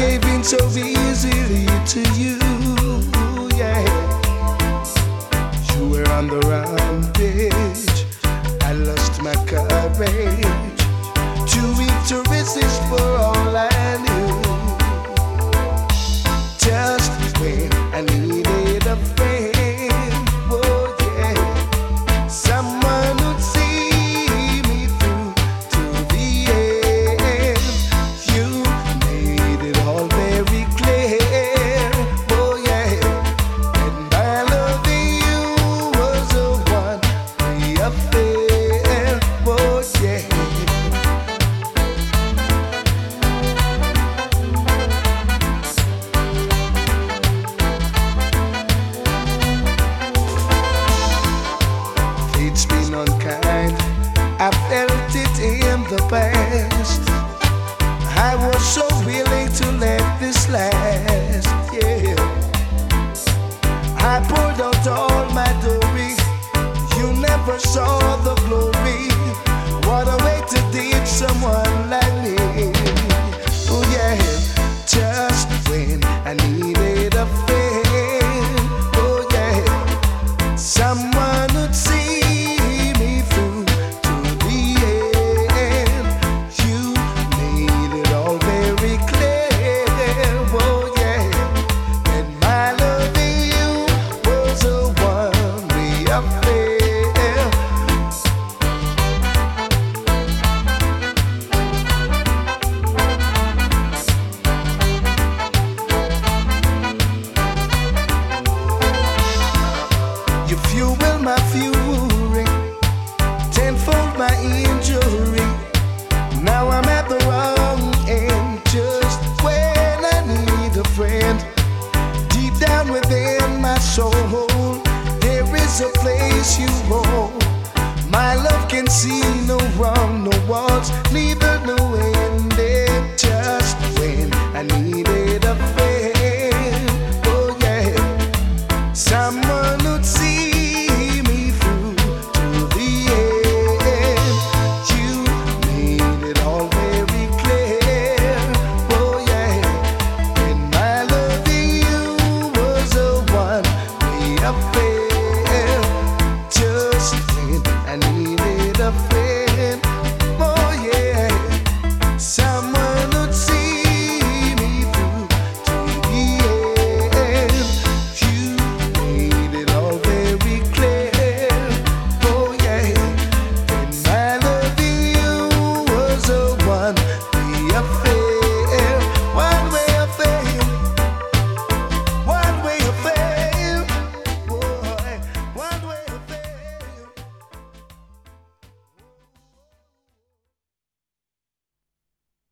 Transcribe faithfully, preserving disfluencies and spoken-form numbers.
giving so easily to you. Yeah, you were on the rampage. I lost my courage, too weak to resist for all I knew. Just when I needed a friend, oh yeah, someone who'd see me through to the end. You made it all very clear, oh yeah, that my loving you was a one-way affair, oh yeah. It's been unkind, I felt it in the past. I was so willing to let this last, yeah. I poured out all my glory, you never saw the glory. What a way to ditch someone like me, oh yeah. Just when I needed a friend, oh yeah, someone who'd see me through to the end. You made it all very clear, oh yeah, that my loving you was a one-way affair. You fuel my fury, tenfold my injury. Now I'm at the wrong end, just when I need a friend. Deep down within my soul, there is a place you hold.